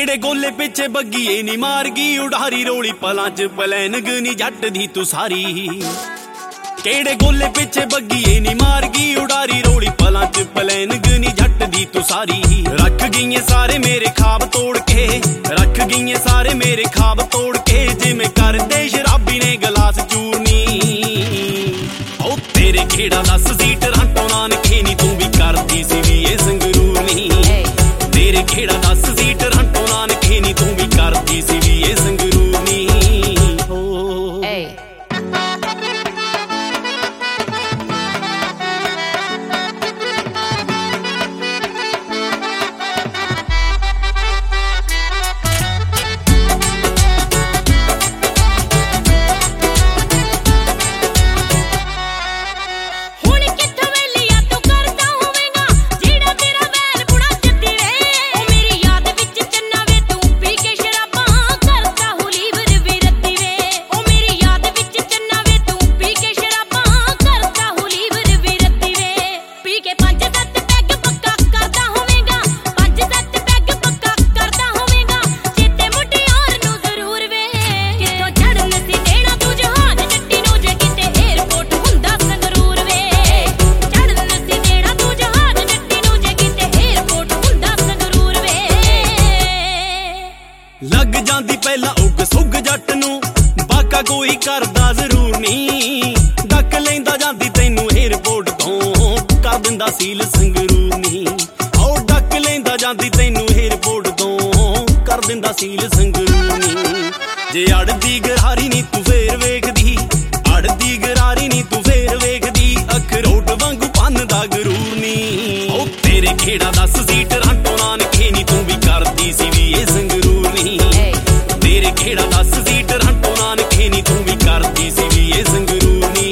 केड़े गोले पिछे बग्गीए नी मार गई उड़ारी रोली पलां च पलैनग नी जट दी तू सारी। केड़े गोले पिछे बग्गीए नी मार गई उड़ारी रोली पलां च पलैनग नी जट दी तू सारी। रख गईए सारे मेरे ख्वाब तोड़ के, रख गईए सारे मेरे ख्वाब तोड़ के, जिवें करदे शराबी ने गलास चूरनी। ओ तेरे खेड़ा दस सी टरांटो नानके नी तू भी करदी सी वी ए संगरूर नी। तेरे खेड़ा दस सी टरांटो नानके नी तू भी करदी सी वी ए संगरूर नी। लग जांदी पहला उग सुग जट नूं बाका कोई करदा जरूर नी। डक लैंदा जांदी तैनू एयरपोर्ट तों कर दिंदा सील संगरूर नी। ओ डक लैंदा जांदी तैनू एयरपोर्ट तों कर दिंदा सील संगरूर नी। जे अड़दी गरारी नी तू फेर वेखदी, अड़दी गरारी नी तू फेर वेखदी, अखरोट वांगू पन दा गरूर नी। ओ तेरे खेड़ा दस सी टरांटो नानके नी तू भी करदी सी वी ए संगरूर नी। तेरे खेड़ा दस सी टरांटो नानके नी तू भी करदी सी वी ए संगरूर नी।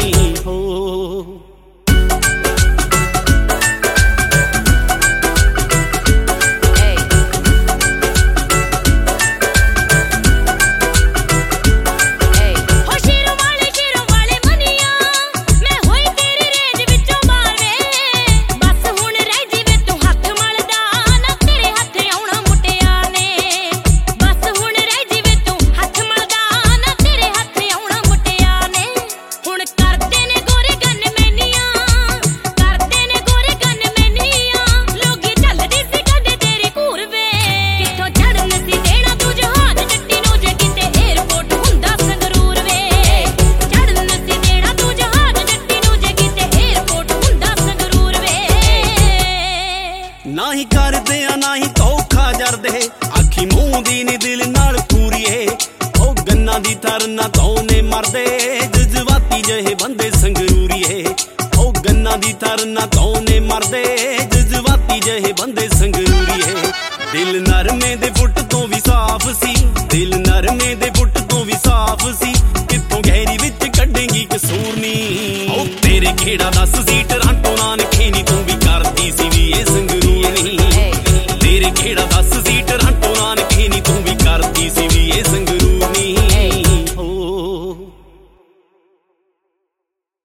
ना ही करदे ना ही धोखा जरदे, आखी मूंह दी नी दिल नाल पूरीए। ओ गन्ना दी थर ना धोने मरदे, जज्बाती जहे बंदे संगरूरीए। ओ गन्ना दी थर ना धोने मरदे, जज्बाती जहे बंदे संगरूरीए। दिल नरमे दे फुट तो भी साफ सी, दिल नरमे दे फुट तो भी साफ सी, कित्थों गहरी विच कड्डेंगी कसूर नी। ओ तेरे खेड़ा दस सी टरांटो नानके